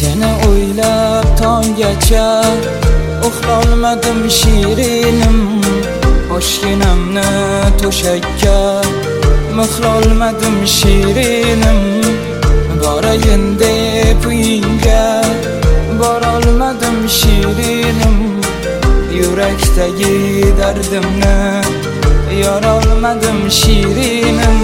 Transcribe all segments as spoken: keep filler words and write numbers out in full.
Seni o'ylab tonggacha uxlolmadim shirinim. Oshginamni to'shakka mixlolmadim shirinim. Borayin deb uyingga borolmadim shirinim. Yurakdagi dardimni yorolmadim shirinim.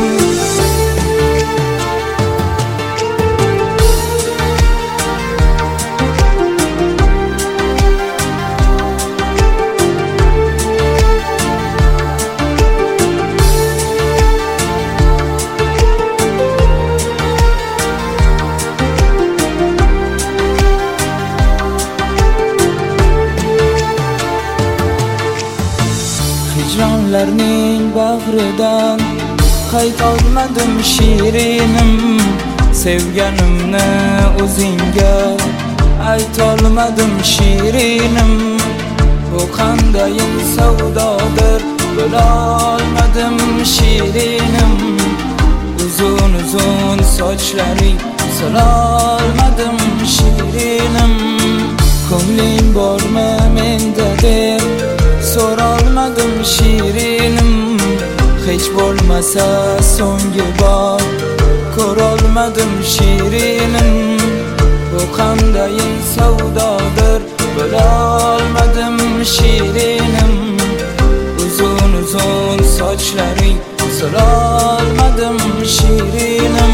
Hicronlarning bag'ridan qaytolmadim shirinim. Sevganimni o'zingga aytolmadim shirinim. Bu qandayin savdodir bilolmadim shirinim. Uzun uzun sochlaring sololmadim shirinim. Ko'ngling bormi menda deb so'rolmadim shirinim. Hech bo'lmasa so'nggi bor ko'rolmadim shirinim. Bu qandayin savdodir bilolmadim shirinim. Uzun uzun sochlaring sololmadim shirinim.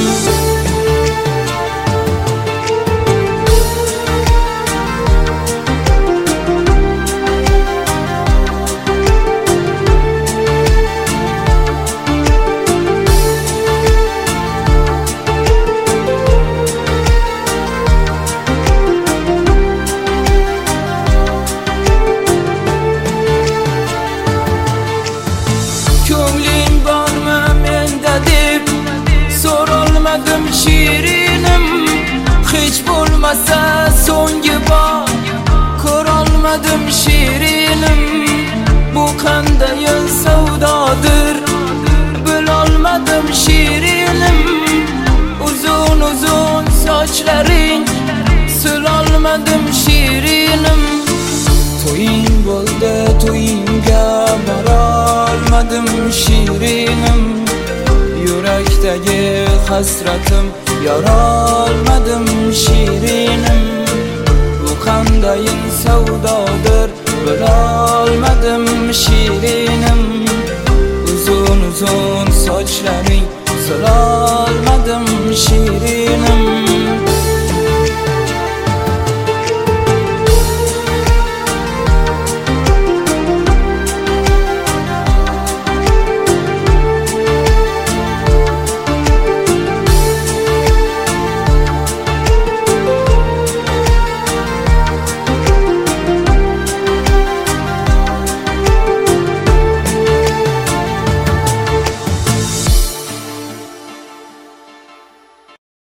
Shirinim, hech bo'lmasa so'nggi bor ko'rolmadim shirinim. Bu qandayin savdodir bilolmadim shirinim. Uzun uzun sochlaring silolmadim shirinim. To'ying bo'ldi, to'yingga borolmadim shirinim. Yurakdagi hasratim yorolmadim shirinim. Bu qandayin savdodir bilolmadim shirinim. Uzun uzun sochlaring sololmadim shirinim.